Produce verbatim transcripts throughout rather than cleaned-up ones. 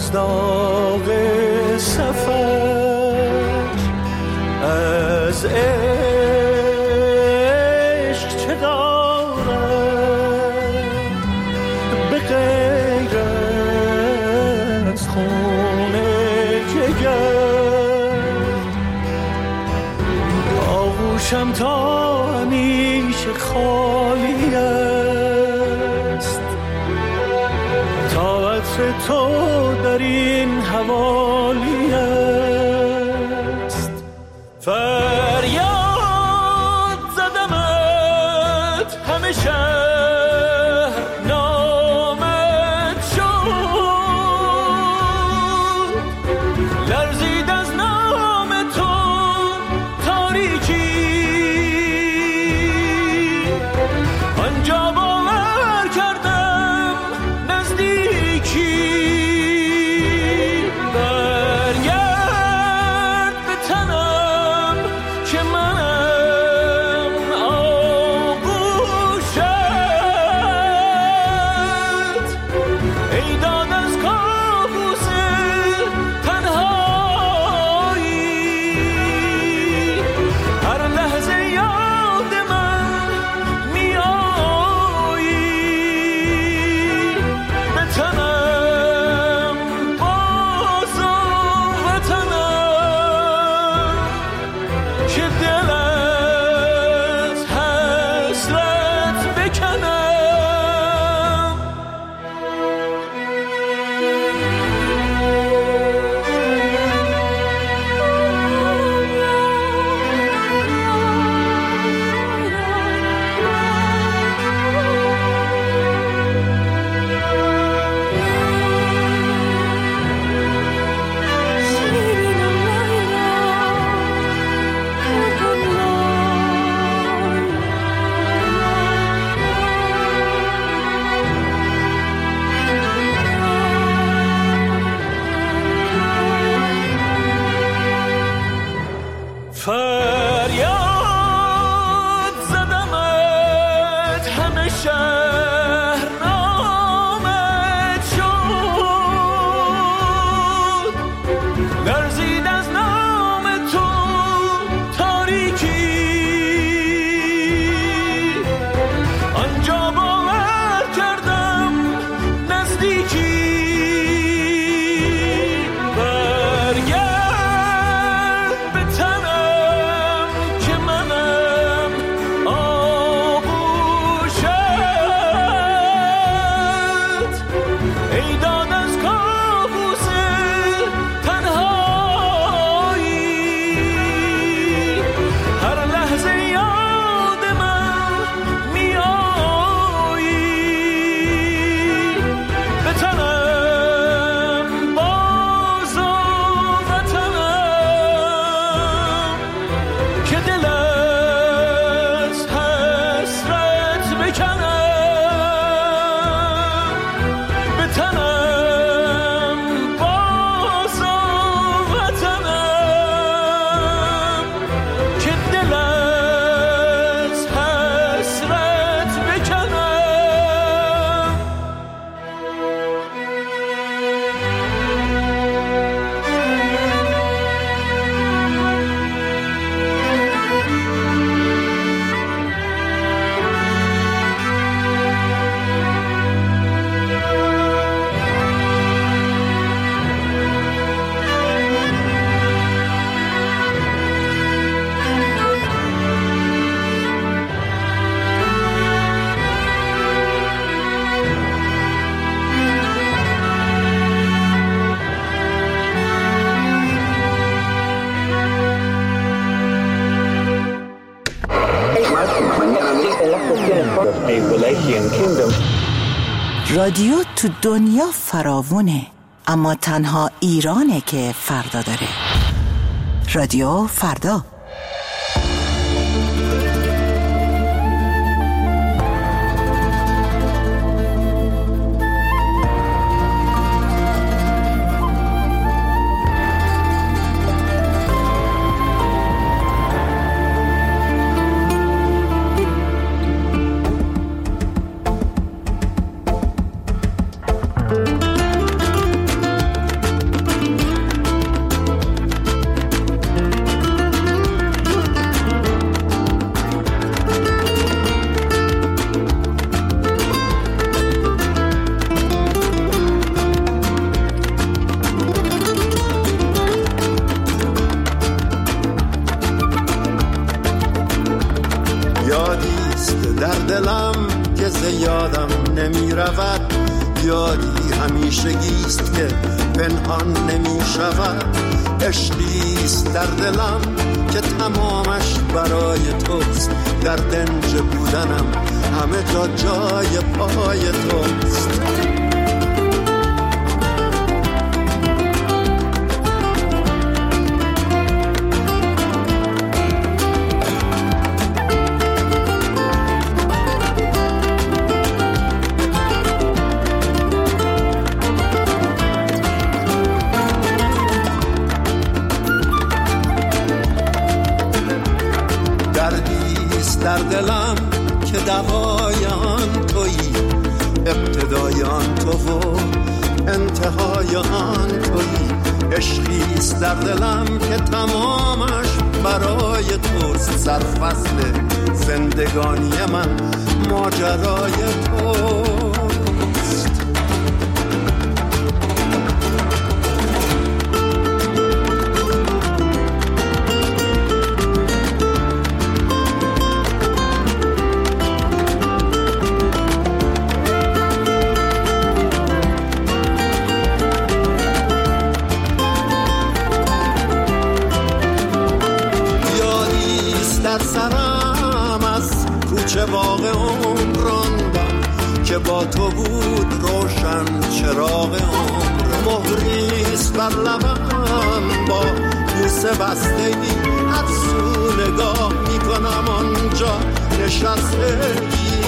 مزداق سفر از عشق چه دارم به غیر از خون جگر آغوشم تا همیشه خالی است تا عطر تو در این حوالی است فریاد زدمت همه شهر نامت شد لرزید از نام تو تاریکی آنجا باور کردم نزدیکی برگرد به تنم که منم آغوشت ای داد از کابوس تنهایی هر لحظه یاد من می آیی به تنم باز و وطنم که دل از حسرت بکنم فریاد زدمت همه شهر نامت شد لرزید از نام تو تاریکی آنجا باور کردم نزدیکی برگرد به تنم که منم آغوشت ای داد از کابوس تنهایی هر لحظه یاد من می آیی به تنم باز و وطنم که دل از حسرت بکنم به تنم باز و وطنم که دل از حسرت بکنم رادیو تو دنیا فراوونه اما تنها ایرانه که فردا داره. رادیو فردا. چیزیست که پنهان نمی شود، عشقیست در دلم که تمامش برای توست، در دنج بودنم همه جا جای پای توست. در دلم که دوای آن تویی، ابتدای آن تو و انتهای آن تویی. عشقیست در دلم که تمامش برای توست، سرفصل زندگانی من ماجرای توست. چه باغ عمر راندم که با تو بود روشن چراغ عمر. مهریست بر لبم با بوسه بستگی، هر سو نگاه میکنم آنجا نشستگی.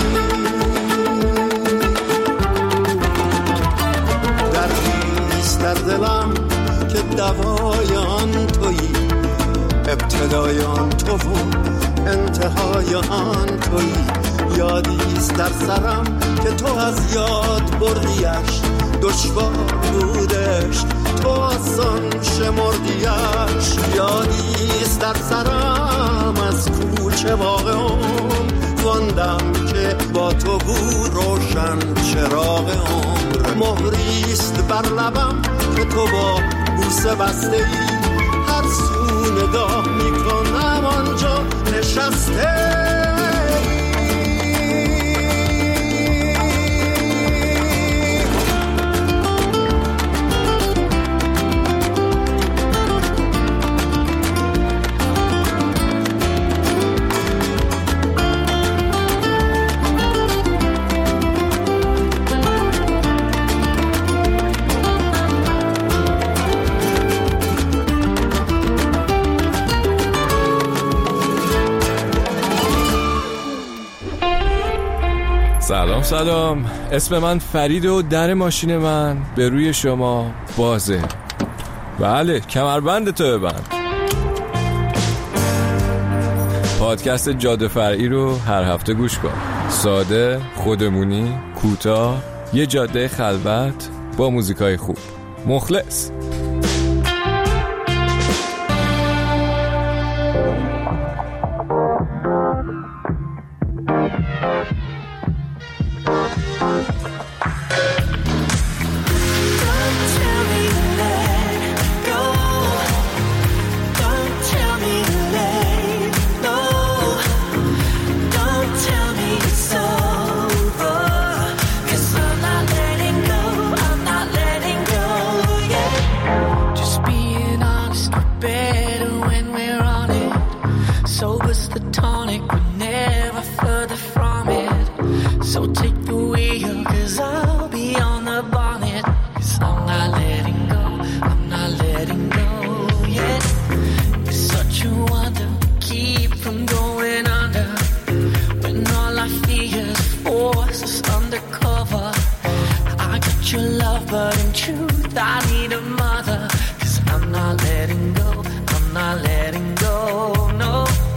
دردیست در دلم که دوای آن تویی، ابتدای آن تو و انتهای آن تویی. یادیست در سرم که تو از یاد بردیش، دشوار بودش تو آسان شمردیش. یادیست در سرم از کوچه باغ عمر واندم که با تو بود روشن چراغ عمر. مهریست بر لبم که تو با بوسه بسته ای، هر سو نگاه میکنم آنجا نشسته. سلام سلام، اسم من فرید و در ماشین من به روی شما بازه. بله، کمربند تو ببند. پادکست جاده فرعی رو هر هفته گوش کن. ساده، خودمونی، کوتاه، یه جاده خلوت با موزیکای خوب. مخلص. But in truth I need a mother, 'cause I'm not letting go, I'm not letting go, no.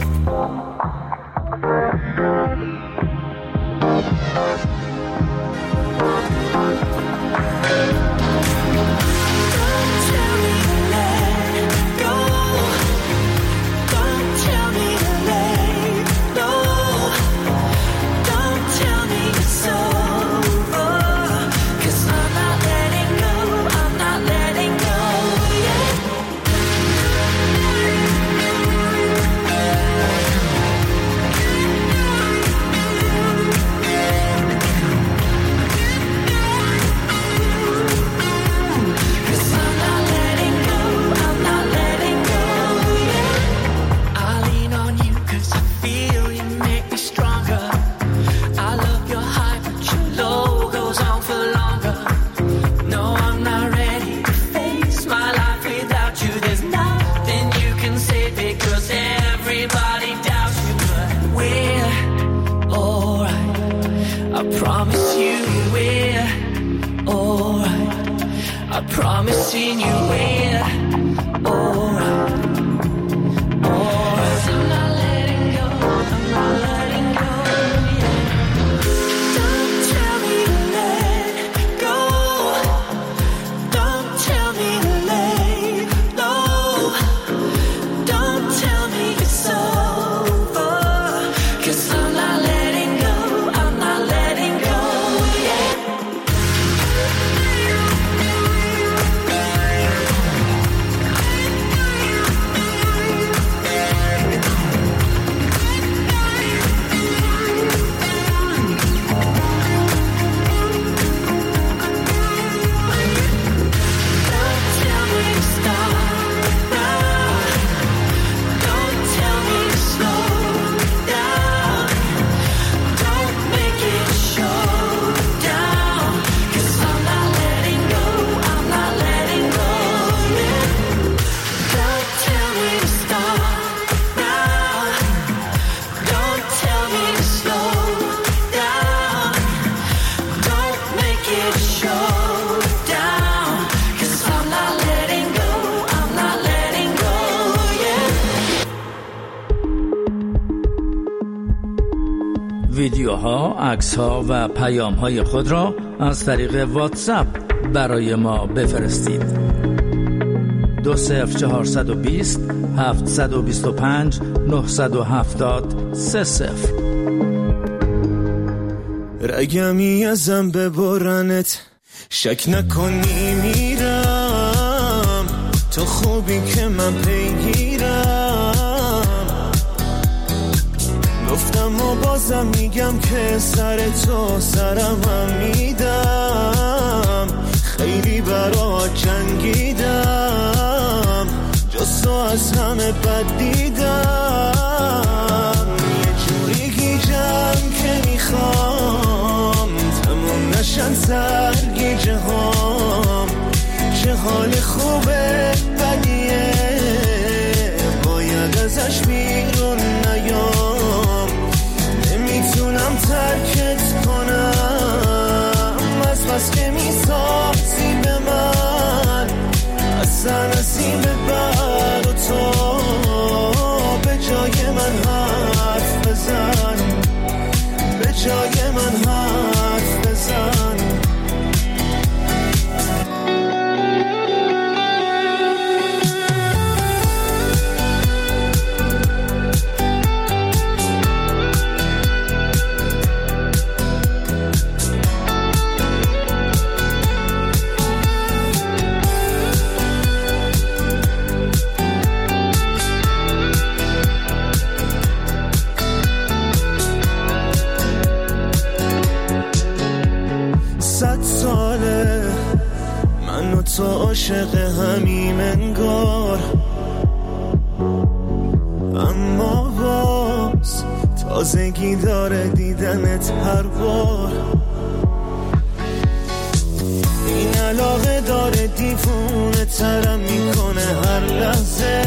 Don't tell me to let go, don't tell me to let go, don't tell me it's over. Letting go, yeah. promising you will. Alright, alright. I'm not letting go, I'm not letting go, yeah. Don't tell me to let go. Don't tell me to let go. Don't tell me it's over. 'Cause I'm not letting go, I'm not letting go, yeah. ویدیوها، عکس‌ها و پیام‌های خود را از طریق واتساپ برای ما بفرستید. دو صفر چهارصد و بیست هفتصد و بیست و پنج نهصد و هفتاد سه صفر. رگمی ازم ببرنت، شک نکنی میرم، تو خوبی که من پیگیرم. گفتم و بازم میگم که سر تو سرم هم میدم، خیلی برات جنگیدم، جز تو از همه بد دیدم. یه جوری گیجم که میخوام تموم نشن سرگیجه هام. چه حال خوبه بدیه باید ازش بیرون نیام. نمیتونم ترکت کنم از بس که میسازی به من، اصلا نسیم بر و تو به جای من حرف بزن، به جای من حرف بزن. تو عاشق همیم انگار، اما باز تازگی داره دیدنت هر بار. این علاقه داره دیوونه ترم میکنه هر لحظه،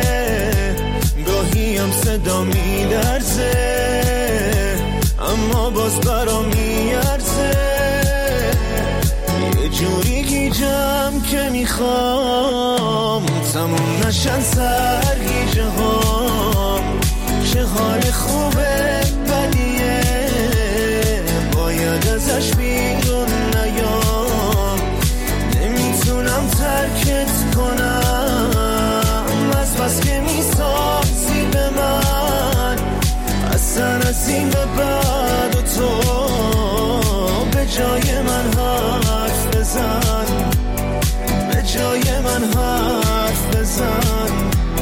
گاهی هم صدا میلرزه اما باز برام میارزه. یه جوری گیجم که میخوام تموم نشن سرگیجه هام. چه حال خوبه بدیه باید ازش بیرون نیام. نمیتونم ترکت کنم از بس که میسازی به من، اصلا از این به بعد و تو به جای من حرف بزن، به جای من حرف بزن.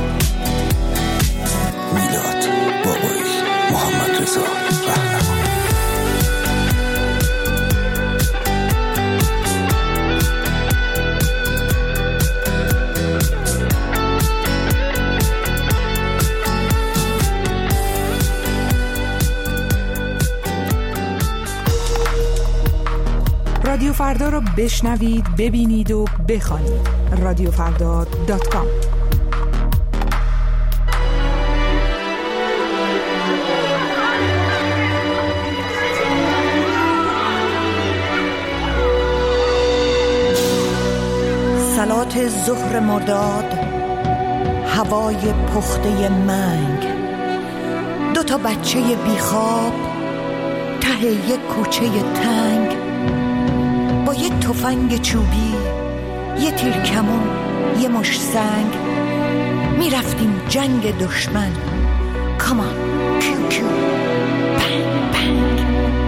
میلاد بابایی، محمد رضا رهنما. رادیو فردا رو بشنوید، ببینید و بخوانید. رادیو فردا دات کام. صلات ظهر مرداد، هوای پخته منگ، دو تا بچه بیخواب ته یک کوچه تنگ، با یه تفنگ چوبی، یه تیر کمون، یه مش سنگ، میرفتیم جنگ دشمن. کامان پیو پیو پنگ پنگ.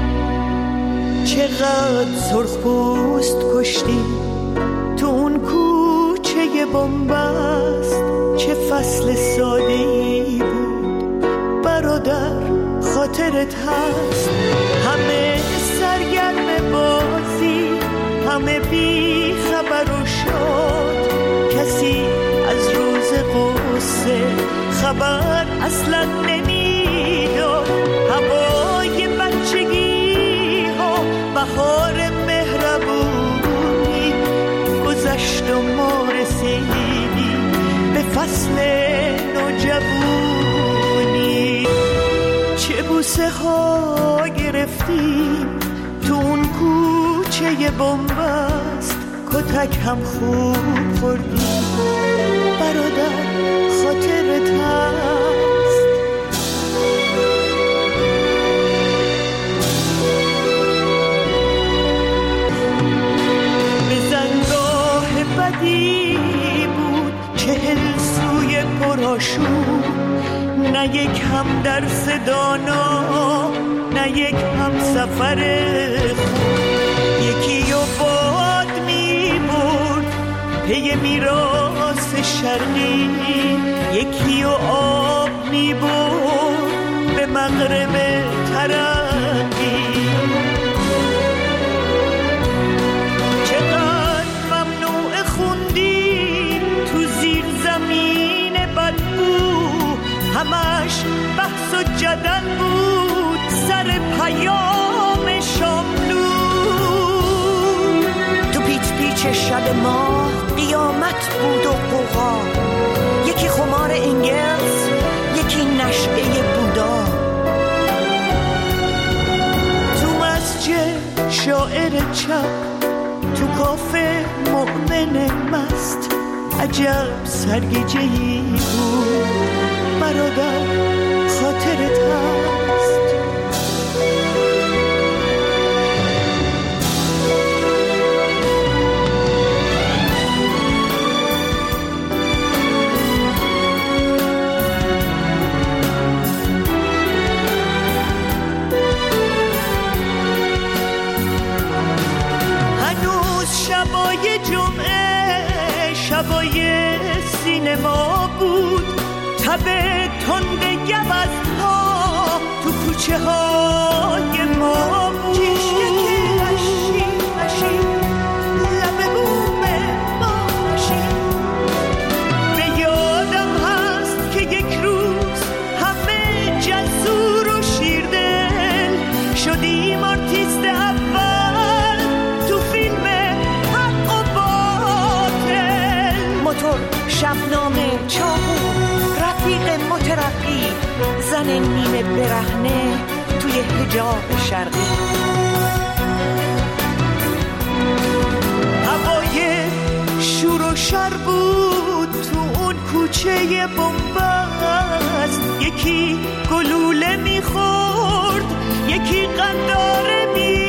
چقدر سرخ پوست کشتی تو اون کوچه بنبست، چه فصل ساده‌ای بود برادر، خاطرت هست؟ همه سرگرم بازی، همه بی خبر و شاد، کسی از روز قصه خبر اصلا نمیداد. هوای بچگی ها، بهار مهربونی گذشت و ما رسیدیم به فصل نوجوانی. چه بوسه ها گرفتیم تو اون کوچه بنبست، کتک هم خوب خوردیم برادر، خاطرت هست؟ به زنگاه بدی بود چهل سوی پرآشوب، نه یک هم درس دانا، نه یک هم سفر خوب. یکی و باد می برد پی میراث شرقی، یکی و آب می برد به مغرب ترقی. چقدر ممنوع خوندیم تو زیر زمین بدبو، همش بحث و جدل بود سر پیام شاملو. تو پیچ پیچ شب ما قیامت بود و قوقا، یکی خمار انگلز، یکی نشعه بودا. تو مسجد شاعر چپ، تو کافه مؤمن مست، عجب سرگیجه‌ای بود برادر، خاطرت هست؟ هنوز شبای جمعه، شبای سینما بود، تب تند گوزها تو کوچه های ما بود. چشکه که هشی هشی لب بوم ما هشی. به یادم هست که یک روز همه جسور و شیردل شدیم آرتیست اول تو فیلم حق و باطل. موتور، شبنامه، چاقو، رفیق مترقی، زن نیمه برهنه توی حجاب شرقی. هوای شور و شر بود تو اون کوچه بنبست، یکی گلوله میخورد، یکی قنداره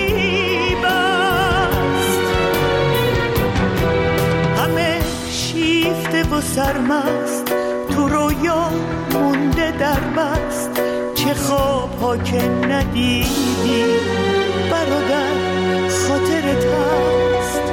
میبست. همه شیفته و سرمست تو رویا مونده در بست، چه خواب ها که ندیدی برادر، خاطرت هست؟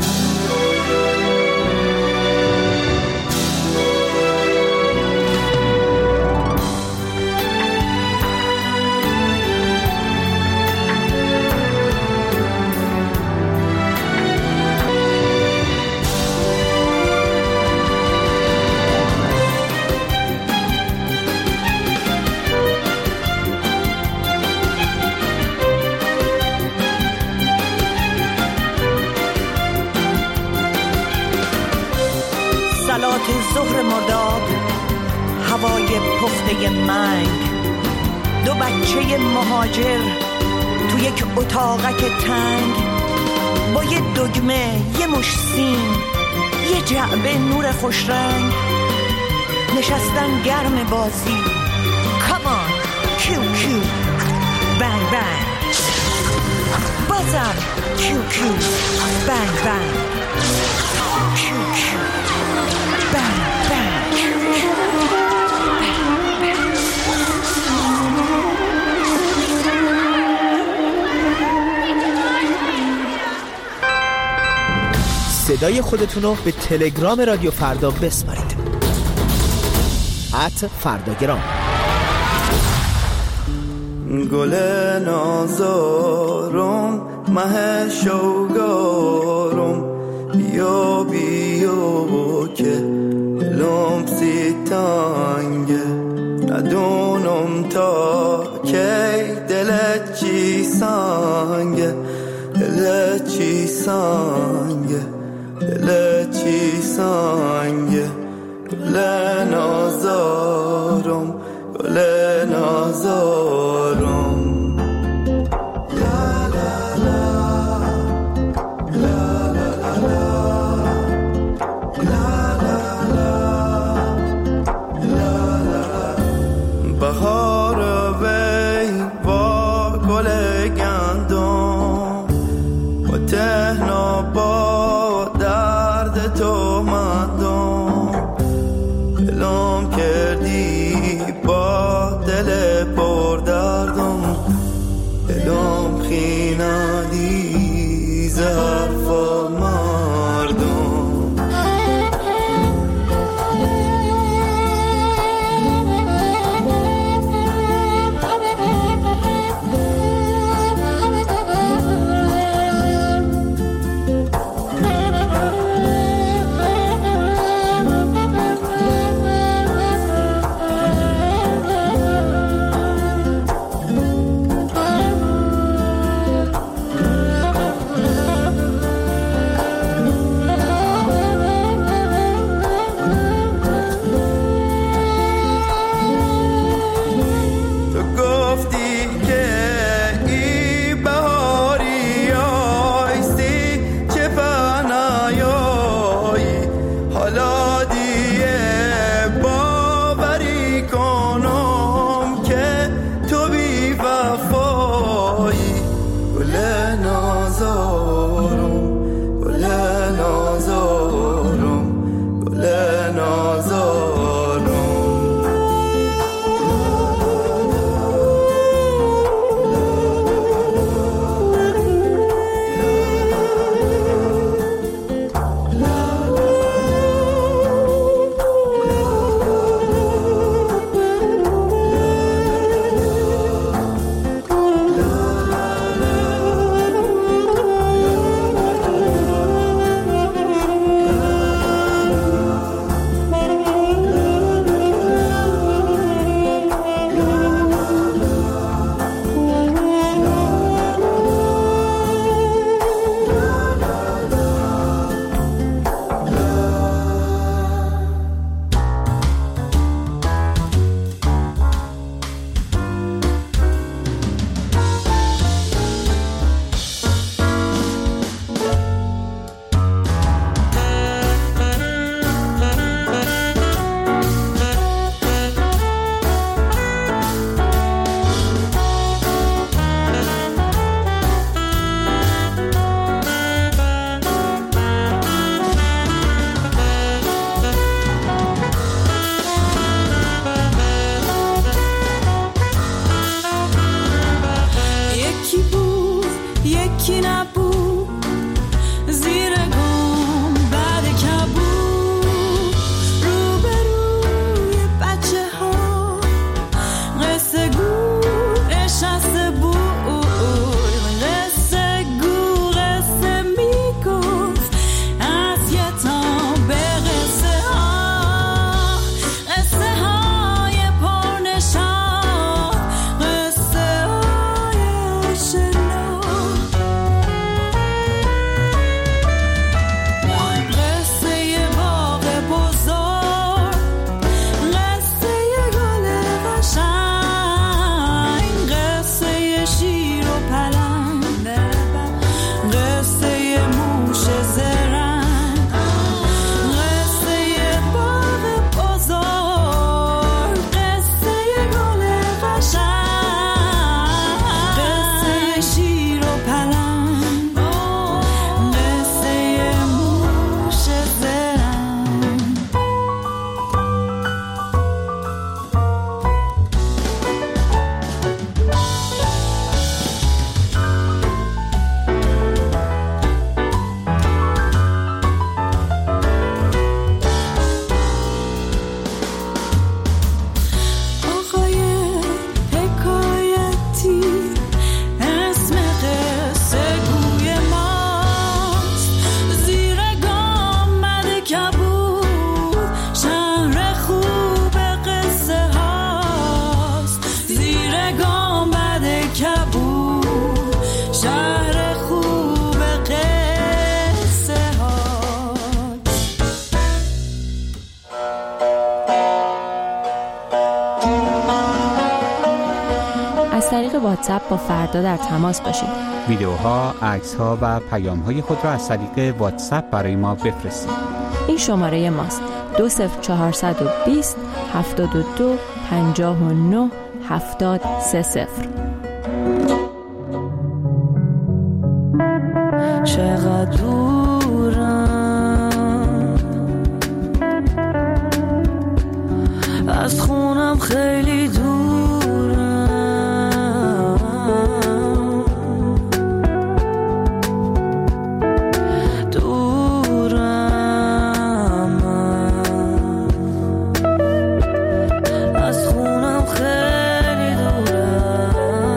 ظهر مرداد، هوای پخته منگ، دو بچه مهاجر تو یک اتاقک تنگ، با یه دگمه، یه مش سیم، یه جعبه نور خوش رنگ نشستن گرم بازی. کامان کیو کیو بنگ بنگ، بازم کیو کیو بنگ بنگ، کیو کیو بنگ بنگ. صدای خودتون رو به تلگرام رادیو فردا بسپارید. ات فرداگرام. گل نازارم مه شوگارم، بیا بیا که لمسی تانگه، ندونم تا کی دلت چی سانگه، دلت چی سانگه، دلت چی سانگه. گل نازارم گل نازارم. بهار وی با گل گندم و تهنا با درد تو مندم، دلم کردی با دل پر دردم، دلم خیندی زرفا مردم. واتساپ با فردا در تماس باشید. ویدیوها، عکس‌ها و پیام‌های خود را از طریق واتساپ برای ما بفرستید. این شماره ماست: دو صفر چهارصد و بیست هفتاد و دو پنجاه و نه هفتاد سه صفر. چقدر دورم از خونم، خیلی دورم، دورم از خونم، خیلی دورم.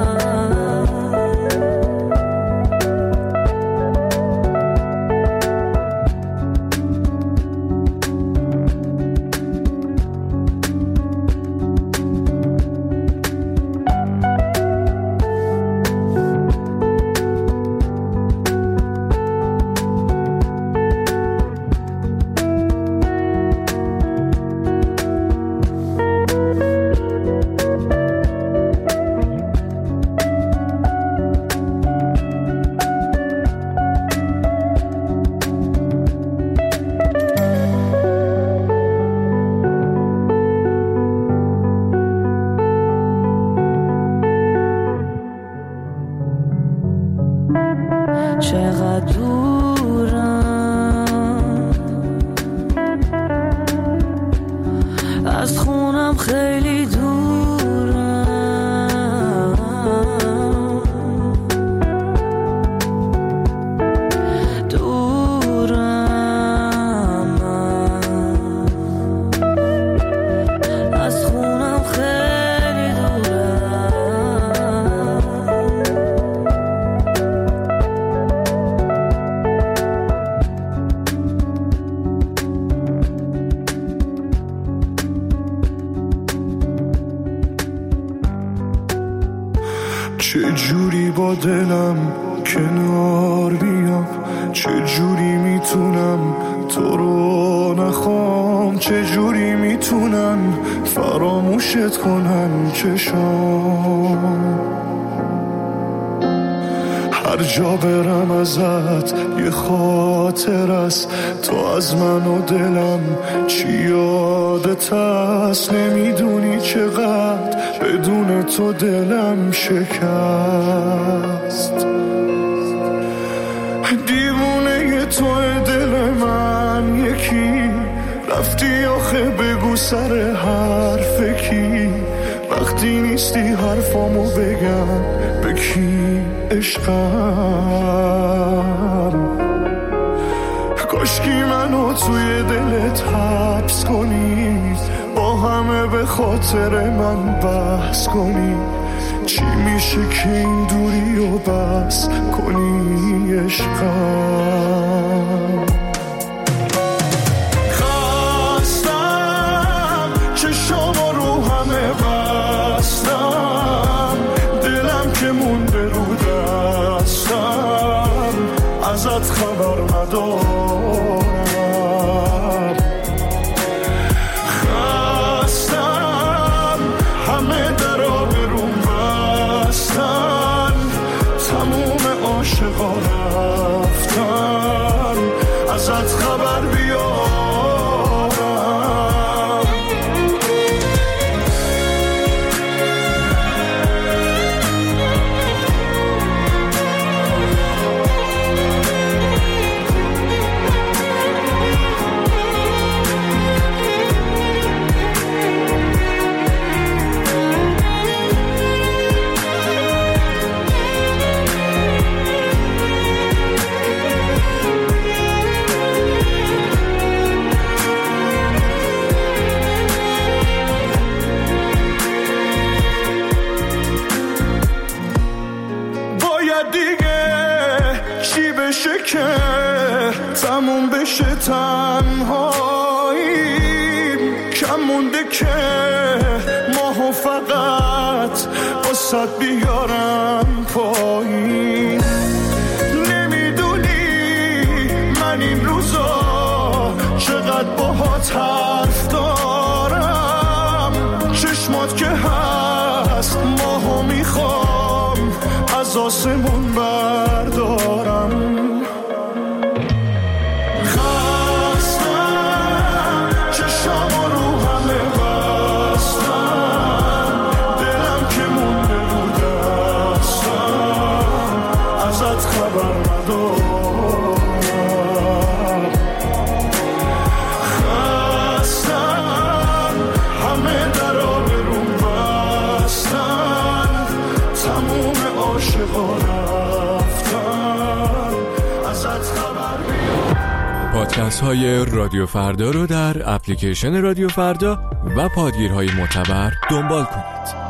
چقدر دورم از خونم، خیلی دورم، دورم از خونم، خیلی دورم. چه جوری با دلم کنار بیام، چه جوری میتونم تو رو نخوام، چه جوری میتونن فراموشت کنن چشام. هر جا برم ازت یه خاطر است، تو از من و دلم چی یادت هست. نمیدونی چقدر بدون تو دلم شکست. دیوونه تو دل من یکی، رفتی آخه بگو سر حرف کی. وقتی نیستی حرفامو بگم به کی عشقم. کاشکی منو توی دلت حبس کنی، با همه به خاطر من بحث کنی. چی میشه که این دوری و بس کنی عشقم. خستم چشام رو همه بستم، دلم که مونده رو دستم، ازت خبر ندارم. خستم همه درا برون بستن، تموم عاشقا رفتن، ازت خبر بیارم. که تموم بشه تنهاییم، کم مونده که ماهو فقط واسد بیارم پایین. نمیدونی من این روزا چقدر باهات حرف دارم، چشمات که هست ماهو میخوام آسمون بردارم. خستم چشم رو همه بستم، دلم که مونده بود دستم، ازت خبر ندارم. خستم همه درا به روم بستن، تموم عاشقا رفتن، ازت خبر بیار. پادکست های رادیو فردا رو در اپلیکیشن رادیو فردا و پادگیرهای معتبر دنبال کنید.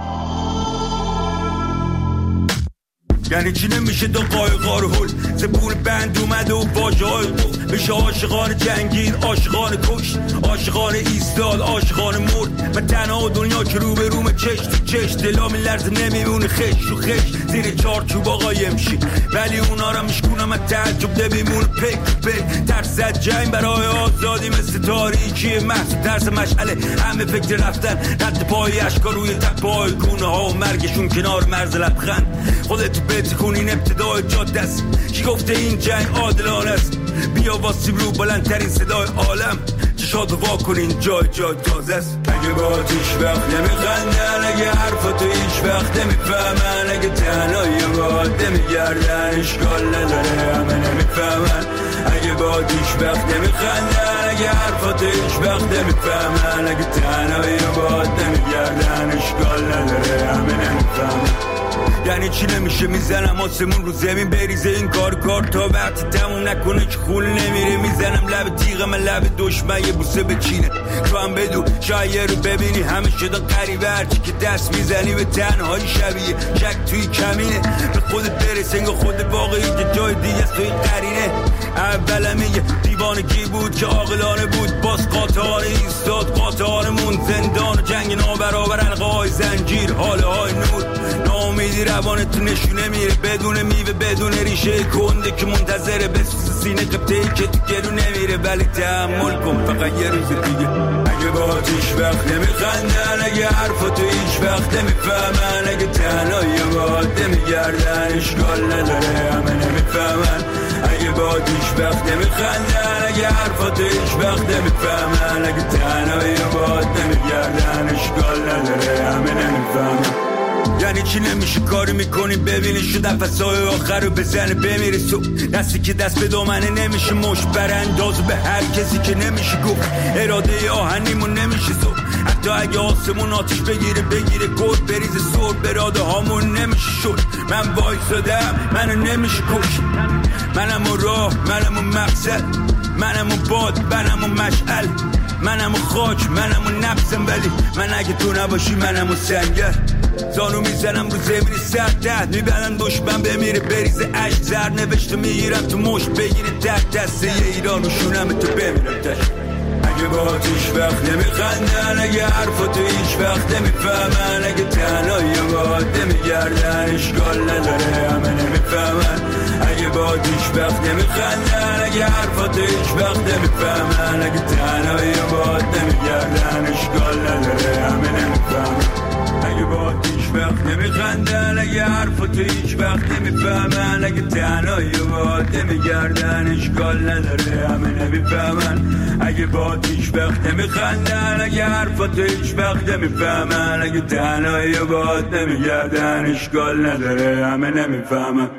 یعنی چی نمیشه دو قایقار هل زبون بند اومده و واژه های قفل بشه عاشقان جنگیر، عاشقان کشت، عاشقان ایستاد، عاشقان مرد. و تنها دنیا که رو به روم چشت تو چشت، دلا میلرزه نمیمونه خش رو خش زیر چارچوب آقا یمشی، ولی اونا را میشکونم از تعجب نمیمونه پک پک. ترس از جنگ برای آزادی مثل تاریکی محصول، ترس مشعله همه فکر رفتن، رد پای اشکا روی تپای گونه ها و مرگشون کنار مرز لبخند. خودت بتکون این ابتدای جاده است، کی گفته این جنگ عادلانه است؟ بیا واسیم رو بلندترین صدای عالم، چشاتو وا کنین جای جای تازه است. اگه با هیچ وقت نمیخندن، اگه حرفاتو هیچ وقت نمیفهمن، اگه تنهایی باد نمیگردن، اشکال نداره همه نمیفهمن. اگه با هیچ وقت نمیخندن، اگه حرفاتو هیچ وقت نمیفهمن، اگه تنهایی باد نمیگردن، اشکال نداره همه نمیفهمن. یعنی چی نمیشه میزنم آسمون رو زمین بریزه این کار کار تا وقتی تموم نکنه که خول نمیره. میزنم لب تیغ من لب دشمن یه بوسه بچینه، تو هم بدو شاید رو ببینی همه شدن قریبه، هرچی که دست میزنی به تنهایی شبیه شک توی کمینه. به خودت برس انگاه خود واقعی که جای دیگه است توی قرینه. اولم یه دیوانگی بود که عاقلانه بود، باز قاطعانه ایستاد قاطعانمون، زندان و جنگ نابرابر حلقه های زنجیر، حاله های نور. ناامیدی روانت تو نشونه میره بدون میوه بدون ریشه کنده که منتظره بسوز سینه قبطه‌ای که تو گلو نمیره، ولی تحمل کن فقط یه روز دیگه. اگه با هیچ وقت نمیخندن، اگه حرفاتو هیچ وقت نمیفهمن، اگه تنهایی باد نمیگردن، اشکال نداره همه نمیفهمن. اگه با هیچ وقت نمیخندن، اگه حرفاتو هیچ وقت نمیفهمن، اگه تنهایی باد نمیگردن، اشکال نداره همه نمیفهمن. یعنی چی نمیشه کاری میکنی ببینی شو نفسای آخر رو بزنه بمیره سو، دستی که دست به دامنه نمیشه مش برانداز به هر کسی که نمیشه گفت اراده آهنیمون نمیشه زو. حتی اگه آسمون آتیش بگیره بگیره گل بریزه سر براده هامون نمیشه شد. من وایسادم منو نمیشه کش، منم و راه منم و مقصد، منم و باد منم و مشعل، منم و خاک منم و نفسم، ولی من اگه تو نباشی منم و سنگر. زانو میزنم رو زمین سرد دهد میبندن دشمن بمیره بریزه عشق زر نوشته میگیرم تو مشت بگیره تحت دسته یه ایران و شونم تو بمیرم تشت. اگه با هیچ وقت نمیخندن، اگه حرفاتو هیچ وقت نمیفهمن، اگه تنهایی باد نمیگردن، اشکال نداره همه نمیفهمن. اگه با هیچ وقت نمیخندن، اگه حرفاتو هیچ وقت نمیفهمن، اگه تنهایی باد نمیگردن، اشکال نداره همه نمیفهمن. اگه با هیچ وقت نمیخندن، اگه حرفاتو هیچ وقت نمیفهمن، اگه تنهایی باد نمیگردن، اشکال نداره همه نمیفهمن. اگه با هیچ وقت نمیخندن، اگه حرفاتو هیچ وقت نمیفهمن، اگه تنهایی باد نمیگردن، اشکال نداره همه نمیفهمن.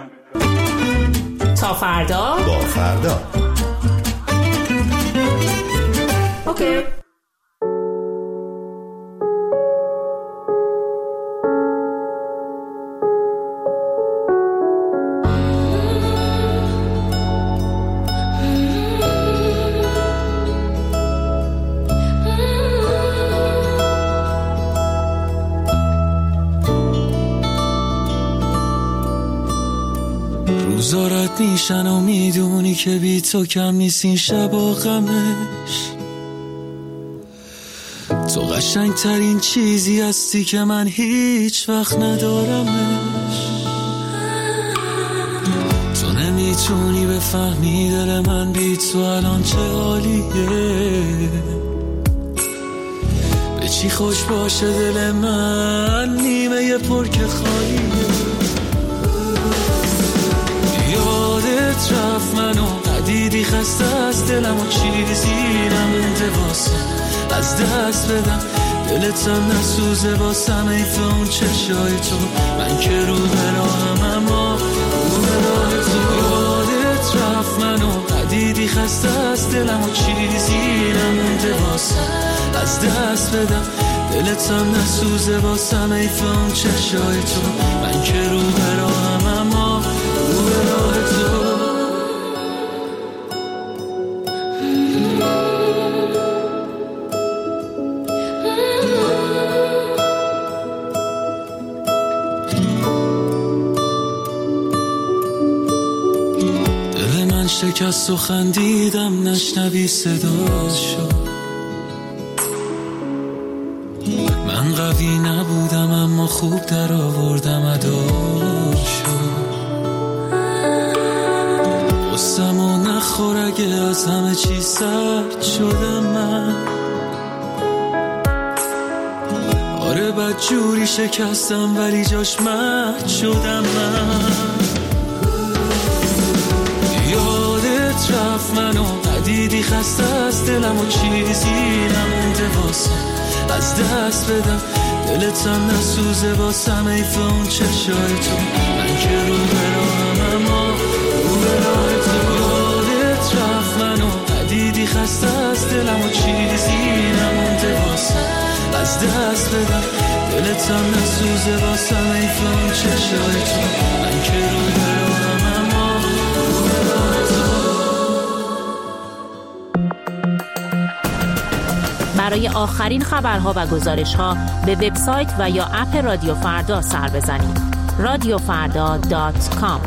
تا فردا با فردا اوکی. روزارت میشن و میدونی که بی تو کم نیست این شب و غمش. تو قشنگ ترین چیزی هستی که من هیچ وقت ندارمش. تو نمیتونی بفهمی دل من بی تو الان چه حالیه. به چی خوش باشه دل من نیمه پر که خالیه. یادت رفت منو ندیدی، خسته از دلم و چیزی نمونده واسه از دست بدم، دلتم نسوزه واسم ایفه اون چشای تو، من که رو به راهم اما رو به راه تو. یادت رفت منو ندیدی، خسته از دلم و چیزی نمونده واسه از دست بدم، دلتم نسوزه واسم ایفه اون چشای تو، من که رو به راهم اما رو به راه تو. شکست و خندیدم نشنوی صداشو، من قوی نبودم اما خوب در آوردم اداشو، قصم و نخور اگه از همه چی سرد شدم من، آره بد جوری شکستم ولی جاش مهد شدم من. رفت منو ندیدی، خسته از دلم و چیزی نمونده واسه از دست بدم، دلتم نسوزه واسم ایفه اون چشای تو، من که رو به راهم اما رو به راه تو. یادت رفت منو ندیدی، خسته از دلم و چیزی نمونده واسه از دست بدم، دلتم نسوزه واسم ایفه اون چشای تو، من که رو به راهم اما رو به راه تو. برای آخرین خبرها و گزارشها به وبسایت و یا اپ رادیو فردا سر بزنید. رادیو فردا دات کام.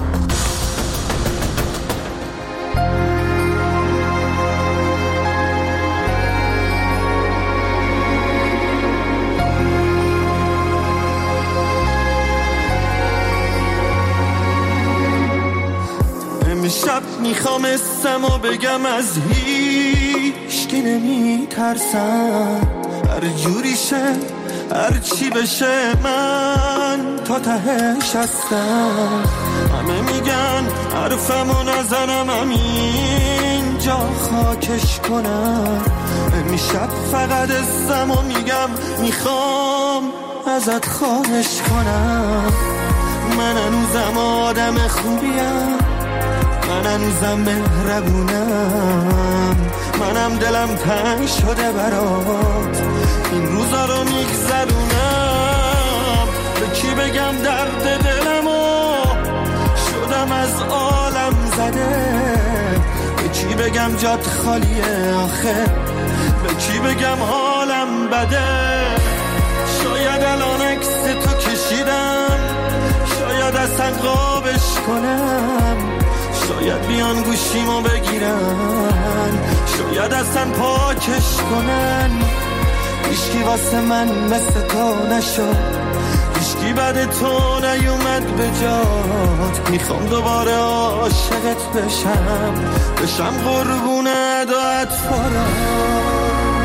امشب میخوام اسمو بگم از هیچ کی نمی ترسم، هر جوری شه هر چی بشه من تا تهش هستم. همه میگن حرفمو نزنم همینجا خاکش کنم، امشب فقط اسمو میگم میخوام ازت خواهش کنم. من هنوزم آدم خوبیم، من هنوزم مهربونم، منم دلم تنگ شده برات این روزا رو میگذرونم. به کی بگم درد دلمو شدم از عالم زده، به کی بگم جات خالیه آخه، به کی بگم حالم بده. شاید الان عکس تو کشیدم، شاید اصلا قابش کنم، شاید بیان گوشیمو بگیرن، شاید اصلا پاکش کنن. هیچکی واسه من مثل تو نشد، هیچکی بعد تو نیومد به جات. میخوام دوباره عاشقت بشم، بشم قربونه و اطفالات.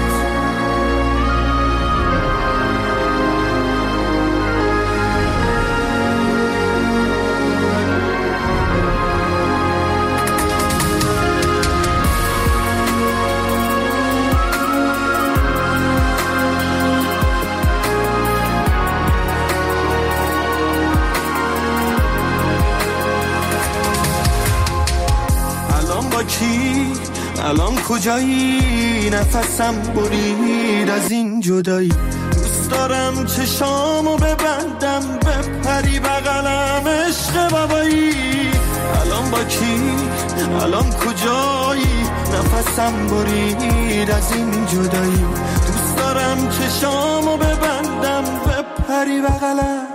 کی الان کجایی؟ نفسم برید از این جدایی، دوست دارم چشامو ببندم بپری بغلم عشق بابایی. الان با کی؟ الان کجایی؟ نفسم برید از این جدایی، دوست دارم چشامو ببندم بپری بغلم.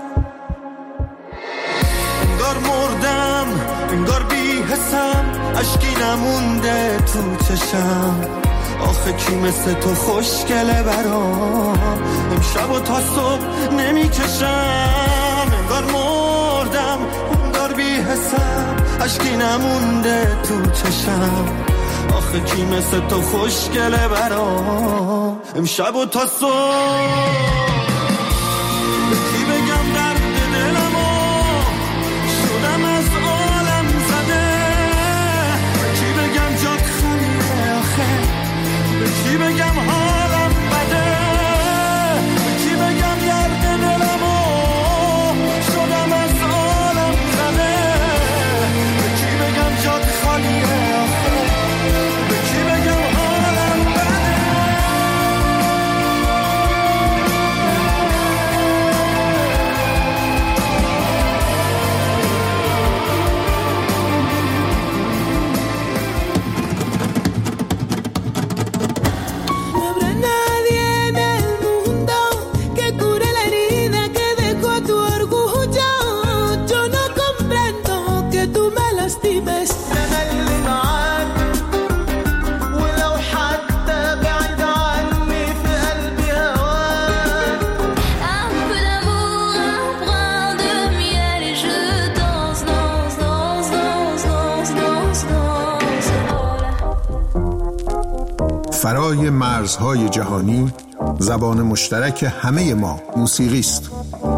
انگار مردم، انگار بی حسم، عشقی نمونده تو چشم. آخه کی مثل تو خوشگله برام، امشب و تا صبح نمی کشم. انگار مردم، انگار بی حسم، عشقی نمونده تو چشم. آخه کی مثل تو خوشگله برام، امشب و تا صبح. به کی بگم درد دلمو شدم از عالم زده، کی بگم حالم بده، به کی بگم درد دلمو شدم از عالم زده، به کی بگم جات خالیه آخه، به کی بگم حالم بده. فرای مرزهای جهانی زبان مشترک همه ما موسیقی است.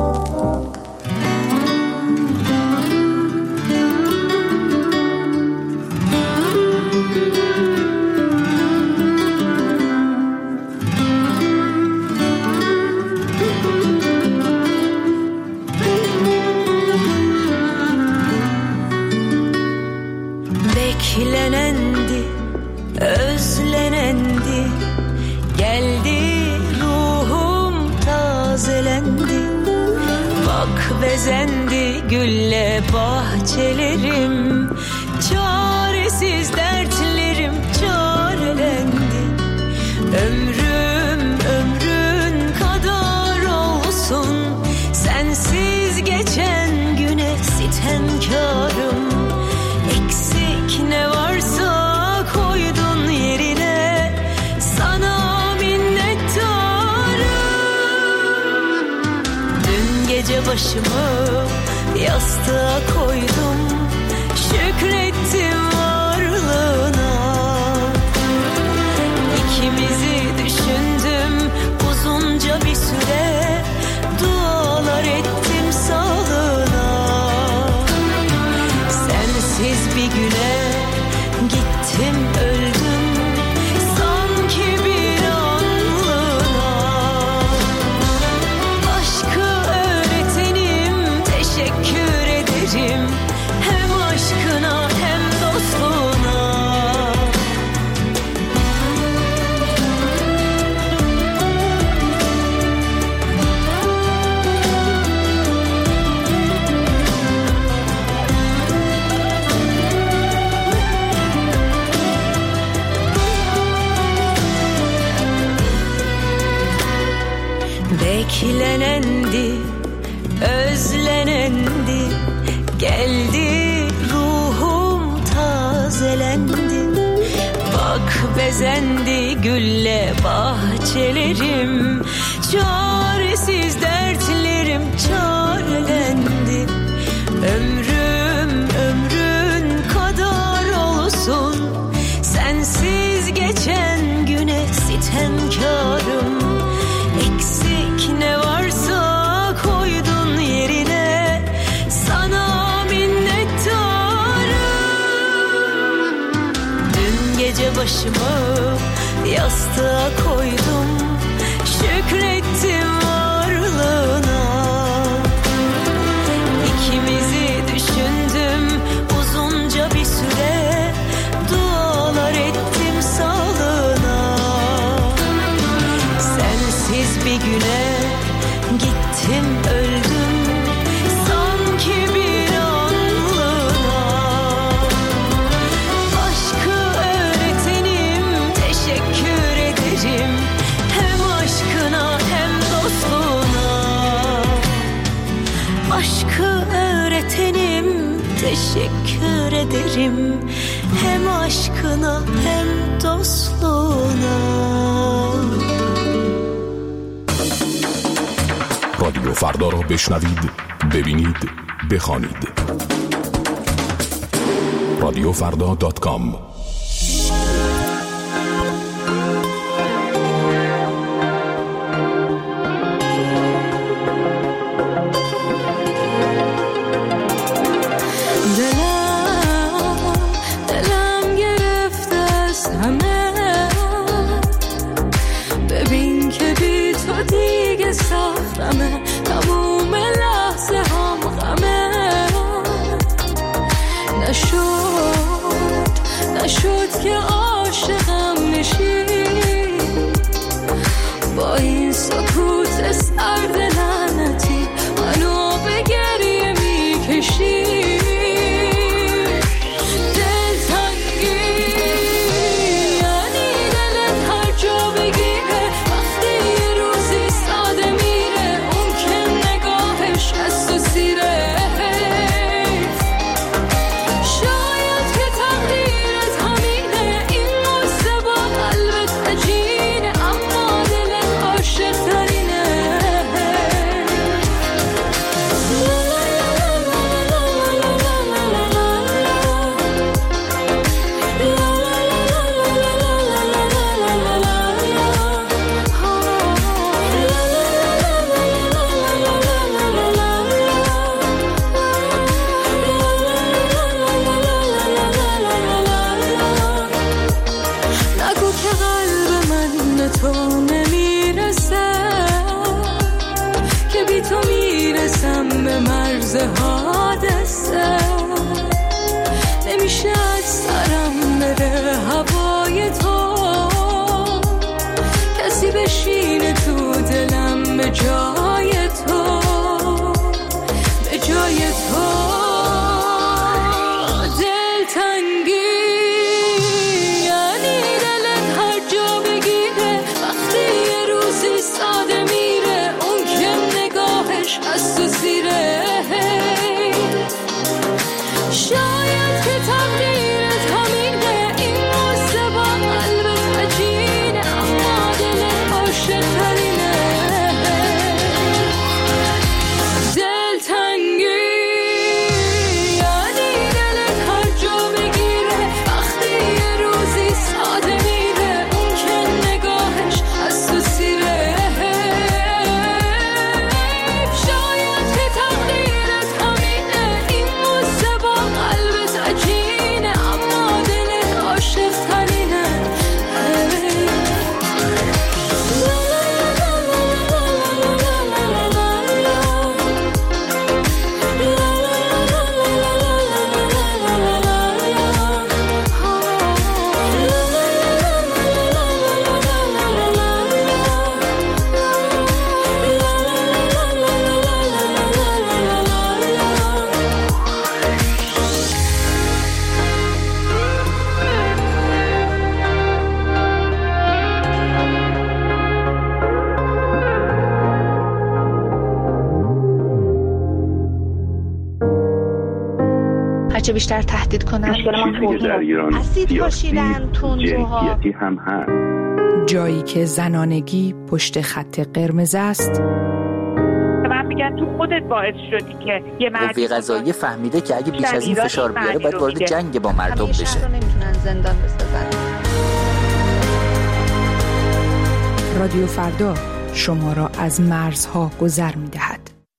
Beklenendi, özlenendi, geldi ruhum tazelendi. Bak bezendi gülle bahçelerim, çaresiz dertlerim çarelendi. Ömrüm ömrün kadar olsun, sensiz geçen güne sitemkarım. Eksik ne varsa koydun yerine, sana minnettarım. Dün gece başımı yastığa koydum, şükrettim varlığına. İkimizi düşündüm uzunca bir süre, dualar ettim sağlığına. Sensiz bir güne gittim öldüm, sanki bir anlığına. Aşkı öğretenim, teşekkür ederim, hem aşkına hem dostluğuna. Beklenendi, özlenendi, geldi ruhum tazelendi. Bak bezendi gülle bahçelerim, çaresiz dertlerim çarelendi. Ömrüm ömrün kadar olsun, sensiz geçen güne sitemkarım. Eksik ne varsa koydun yerine, sana minnettarım. Dün gece başımı yastığa koydum, şükrettim varlığına. İkimizi düşündüm uzunca bir süre, dualar ettim sağlığına. Sensiz bir güne gittim öldüm, sanki bir anlığına. Aşkı öğretenim, teşekkür ederim, hem aşkına hem dostluğuna. Aşkı öğretenim, teşekkür ederim, hem aşkına hem dostluğuna. رادیو فردا را بشنوید، ببینید، بخوانید. رادیو فردا دات کام. دلم دلم گرفته از همه، غمه، تموم لحظه هم غمه. نشد نشد که عاشقم نشی، با این سکوت سرد لعنتی منو به گریه میکشی. حادثه نمیشه از سرم بره هوای تو، کسی بشینه تو دلم به جای تو، به جای تو. دلتنگی یعنی دلت هر جا بگیره، وقتی یه روزی ساده میره اون که نگاهش از تو زیره. شاید که تقدیرت همینه، این قصه با قلبت عجینه، اما دلت عاشق ترینه. دلتنگی یعنی دلت هر جا بگیره، وقتی یه روزی ساده میره اون که نگاهش از تو سیره. شاید که تقدیرت همینه، این قصه با قلبت عجینه، اما دلت عاشق ترینه. هرچه بیشتر تهدید کنن چیزی در ایران اسید پاشیدن تندروها هم هست. جایی که زنانگی پشت خط قرمز است. من میگن تو خودت باعث شدی که یه مردی قوه قضاییه فهمیده که اگه بیش از این فشار بیاره باید وارد جنگ با مردم بشه. همیشه نمیتونن زندان بسازن. رادیو فردا شما را از مرزها گذر می‌دهد.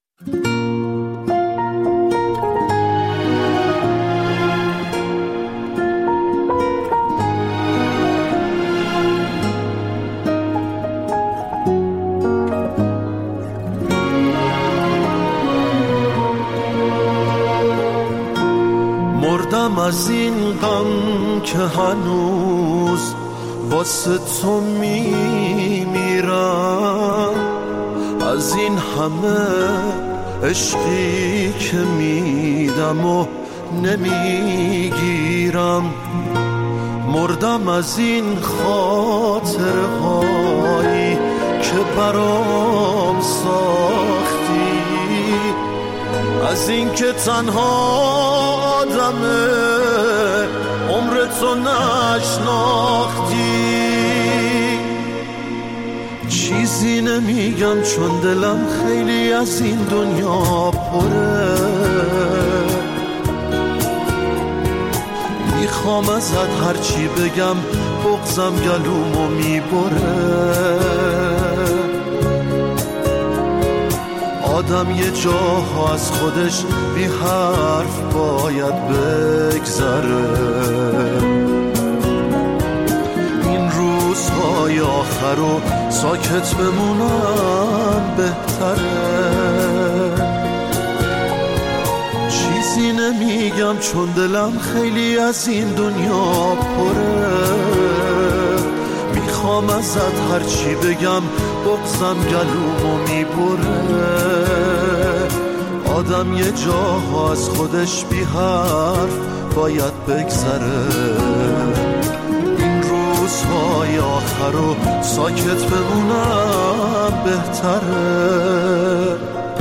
مردم از این غم که هنوز واسه تو میمیرم، از این همه عشقی که میدم و نمیگیرم. مردم از این خاطرهایی که برام ساختی، از این که تنها آدمه عمر تو نشناختی. چیزی نمیگم چون دلم خیلی از این دنیا پره، میخوام ازت هرچی بگم بغضم گلومو میبره. آدم یه جاها از خودش بی حرف باید بگذره. این روزها روزهای آخر رو ساکت بمونم بهتره. چیزی نمیگم چون دلم خیلی از این دنیا پره. میخوام ازت هرچی بگم بغضم گلومو میبره. آدم یه جاها از خودش بی حرف باید بگذره. این روزهای آخر رو ساکت بمونم بهتره.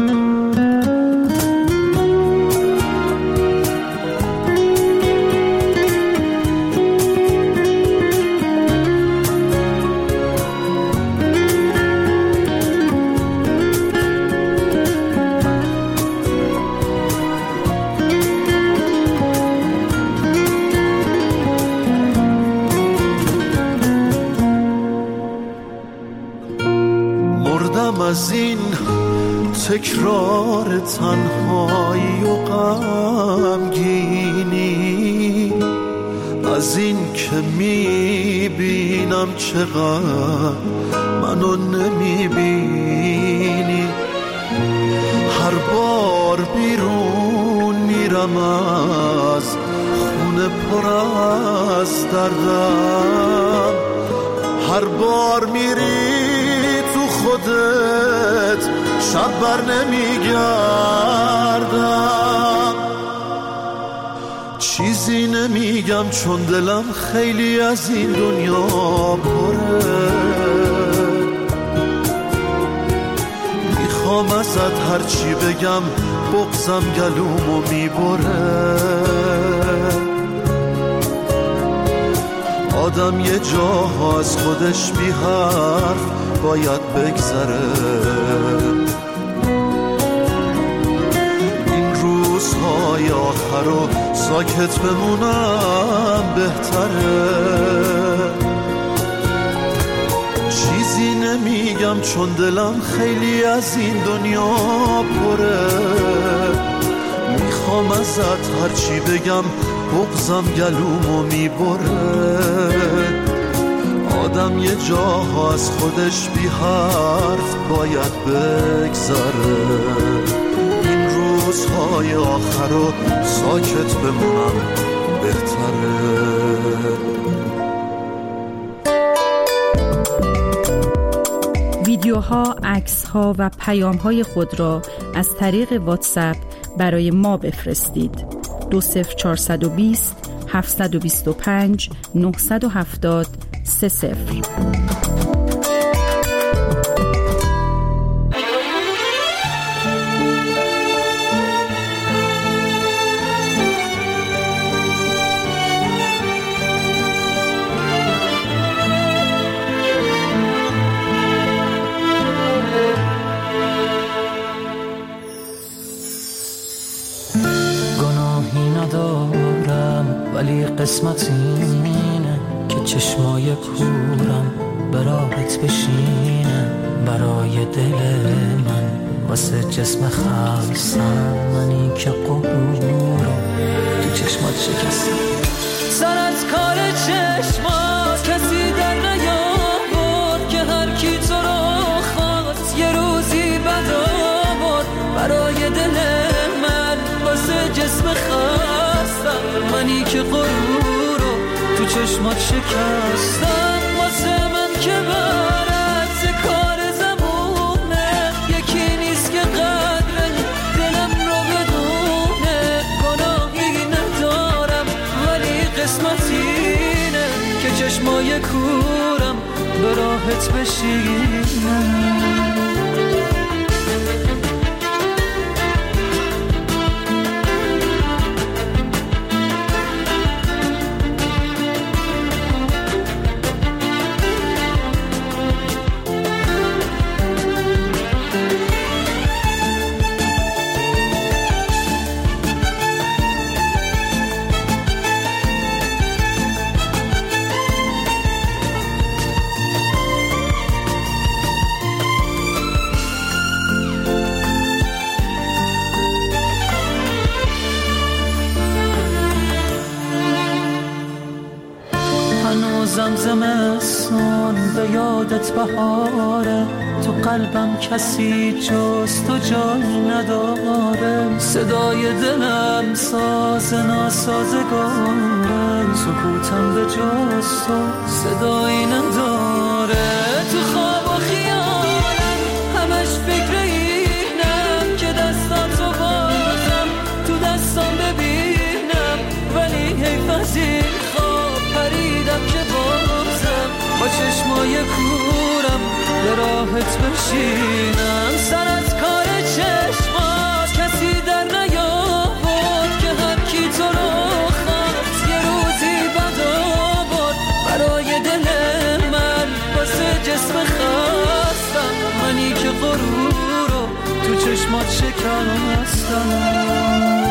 از این تکرار تنهایی و غمگینی، از این که میبینم چقدر منو نمیبینی. هر بار بیرون میرم از خونه پر از دردم. هر بار میری خودت شب بر نمیگردم. چیزی نمیگم چون دلم خیلی از این دنیا پره. میخوام ازت هرچی بگم بغضم گلومو میبره. آدم یه جاها از خودش بی حرف باید بگذره. این روزهای آخر رو ساکت بمونم بهتره. چیزی نمیگم چون دلم خیلی از این دنیا پره. میخوام ازت هرچی بگم بغضم گلومو میبره. آدم یه جاها از خودش بی حرف باید بگذره. این روزهای آخر رو ساکت بمونم بهتره. ویدیوها، عکس‌ها و پیام‌های خود را از طریق واتساپ برای ما بفرستید. دو صفر چهارصد و بیست هفتصد و بیست و پنج نهصد و هفتاد سه صفر. گناهی ندارم ولی قسمت اینه که چشمای کورم برایت بشینه. برای دل من واسه جسم خلصم، منی که قبورم تو چشمات شکستم. سر از کار چشمات کسی در نیاورد که هر کی تو رو خواست یه روزی بد آورد. برای دل من واسه جسم خستم، منی که غرورو تو چشمات شکستم. واسه من که برعکس کار زمونه، یکی نیست که قدر دلم رو بدونه. گناهی ندارم ولی قسمت اینه که چشمای کورم به راحت بشینم. یادت بهاره، تو قلبم کسی جز تو جای نداره. صدای دلم ساز ناسازگاره، سکوتم به جز تو صدایی نداره. تو خواب و خیالم همش فکر اینم که دستاتو بازم تو دستام ببینم، ولی حیف از این خواب پریدم که بازم با چشمای کورم به راحت بشینم. سر از کار چشمات کسی در نیاورد که هر کی تو رو خواست یه روزی بد آورد. برای دل من واسه جسم خواستم، منی که غرور رو تو چشمات شکستم.